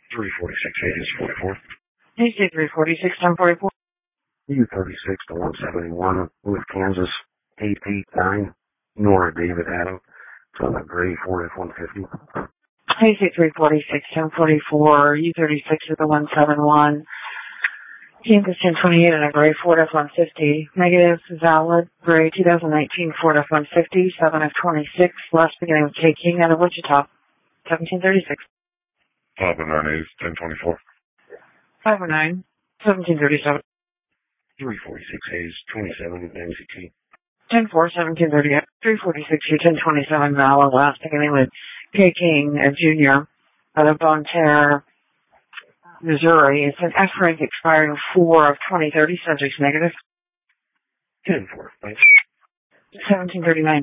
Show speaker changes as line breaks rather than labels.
346 is 44.
AC 346, 1044.
U36 to 171 with Kansas 889. Nora David Adam. It's on the gray Ford F-150.
AC 346, 1044. U36 to the 171. Kansas 1028 and a gray Ford F-150. Negative, valid, gray 2019 Ford F-150, 7F26, last beginning with K King out of Wichita, 1736.
Papa 9 is 1024.
509, 1737.
346 Hayes 27 MCT.
10-4, 1738. 346 1027 valid, last beginning with K King Jr. out of Bonne Terre, Missouri. It's an F rank expiring 4 of 2030, subjects negative.
10-4, thanks.
1739.